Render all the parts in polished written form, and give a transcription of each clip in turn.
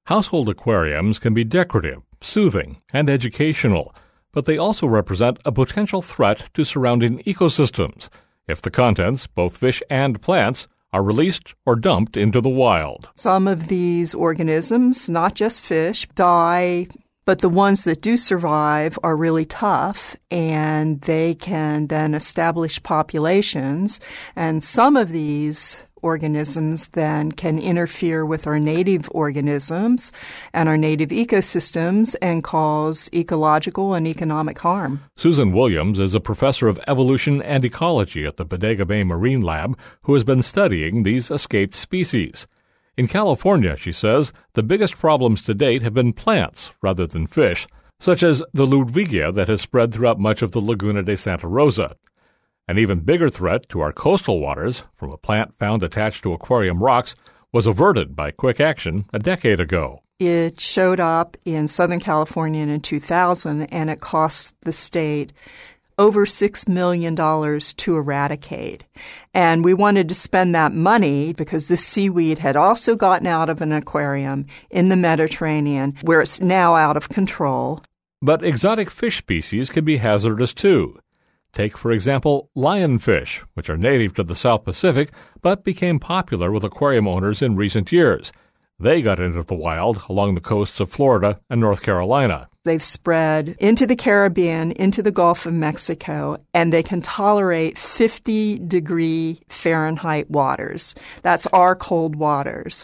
Household aquariums can be decorative, soothing, and educational, but they also represent a potential threat to surrounding ecosystems if the contents, both fish and plants, are released or dumped into the wild. Some of these organisms, not just fish, die, but the ones that do survive are really tough, and they can then establish populations. And some of these organisms then can interfere with our native organisms and our native ecosystems and cause ecological and economic harm. Susan Williams is a professor of evolution and ecology at the Bodega Bay Marine Lab who has been studying these escaped species. In California, she says, the biggest problems to date have been plants rather than fish, such as the Ludwigia that has spread throughout much of the Laguna de Santa Rosa. An even bigger threat to our coastal waters, from a plant found attached to aquarium rocks, was averted by quick action a decade ago. It showed up in Southern California in 2000, and it cost the state over $6 million to eradicate. And we wanted to spend that money because this seaweed had also gotten out of an aquarium in the Mediterranean, where it's now out of control. But exotic fish species can be hazardous too. Take, for example, lionfish, which are native to the South Pacific but became popular with aquarium owners in recent years. They got into the wild along the coasts of Florida and North Carolina. They've spread into the Caribbean, into the Gulf of Mexico, and they can tolerate 50-degree Fahrenheit waters. That's our cold waters.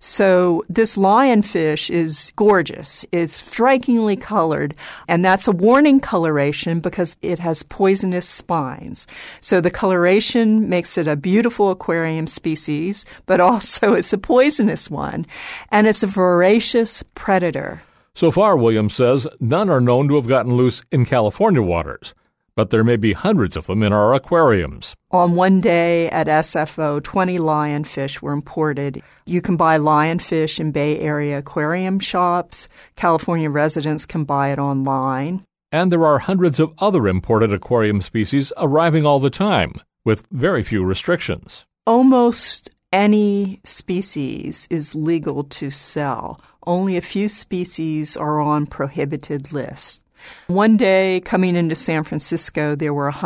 So this lionfish is gorgeous. It's strikingly colored, and that's a warning coloration because it has poisonous spines. So the coloration makes it a beautiful aquarium species, but also it's a poisonous one, and it's a voracious predator. So far, Williams says, none are known to have gotten loose in California waters, but there may be hundreds of them in our aquariums. On one day at SFO, 20 lionfish were imported. You can buy lionfish in Bay Area aquarium shops. California residents can buy it online. And there are hundreds of other imported aquarium species arriving all the time, with very few restrictions. Almost any species is legal to sell. Only a few species are on prohibited lists. One day, coming into San Francisco, there were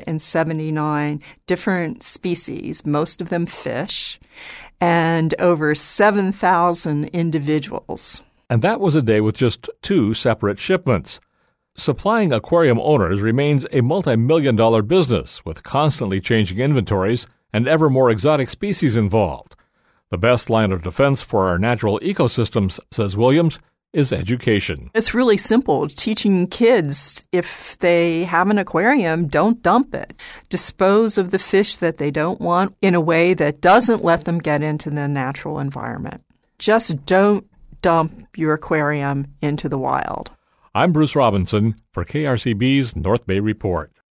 179 different species, most of them fish, and over 7,000 individuals. And that was a day with just 2 separate shipments. Supplying aquarium owners remains a multi-million-dollar business with constantly changing inventories and ever more exotic species involved. The best line of defense for our natural ecosystems, says Williams, is education. It's really simple. Teaching kids, if they have an aquarium, don't dump it. Dispose of the fish that they don't want in a way that doesn't let them get into the natural environment. Just don't dump your aquarium into the wild. I'm Bruce Robinson for KRCB's North Bay Report.